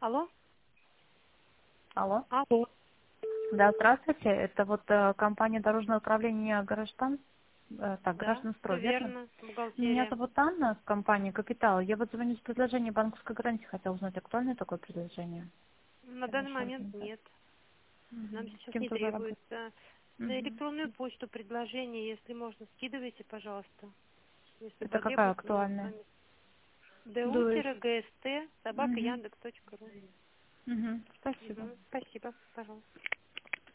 Алло? Алло. Алло. Да, здравствуйте. Это вот компания Дорожное управление Граждан. Так, Да, все Гражданстрой, верно? верно. Меня Бухгалтерия. зовут Анна, компания Капитал. Я вот звоню с предложением банковской гарантии. Хотела узнать, актуальное такое предложение На для данный вашей момент организации. нет. Нам Мгм. С сейчас не кем-то уже работать. требуется. На Мгм. электронную почту предложение, если можно, скидывайте, пожалуйста. Если Это какая потребуется, мы с актуальная? вами. ДУ. ду-гст, собака Мгм. яндекс.ру. Мгм. Спасибо. Спасибо, пожалуйста.